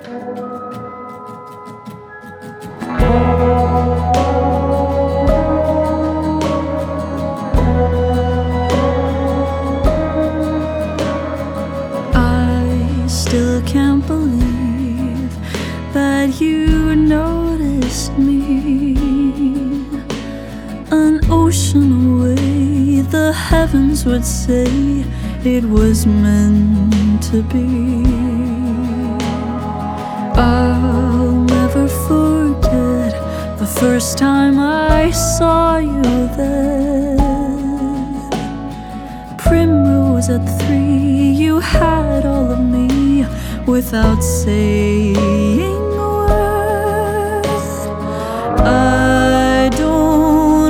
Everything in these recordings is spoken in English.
I still can't believe that you noticed me. An ocean away, the heavens would say it was meant to be. I'll never forget the first time I saw you there. Primrose at 3, you had all of me without saying a word. I don't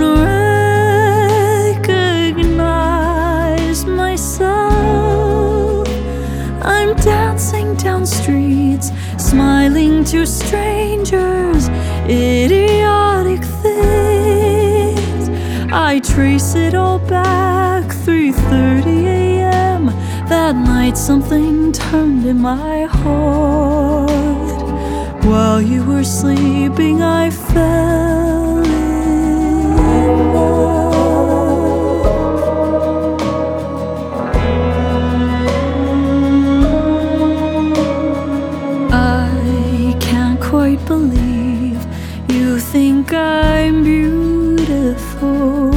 recognize myself. I'm dancing down streets, smiling to strangers, idiotic things. I trace it all back, 3:30 a.m. That night something turned in my heart. While you were sleeping, I fell in love. I can't quite believe you think I'm beautiful.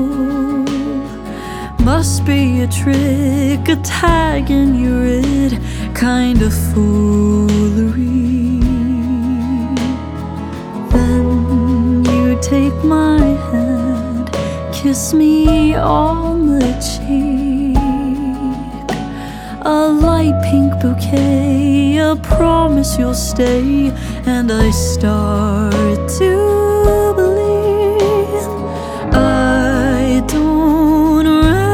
Must be a trick, a tag in your id, kind of foolery. Then you take my hand, kiss me on the cheek. A light pink bouquet, a promise you'll stay, and I start to believe. I don't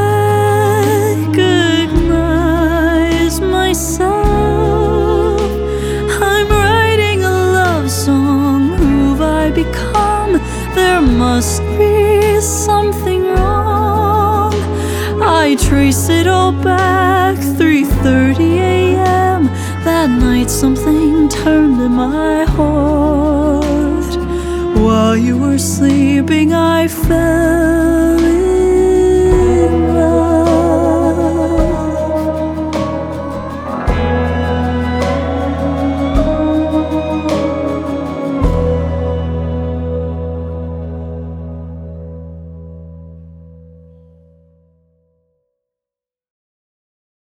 recognize myself. I'm writing a love song. Who've I become? There must be something wrong. I trace it all back, 3:30 a.m. That night something turned in my heart. While you were sleeping, I fell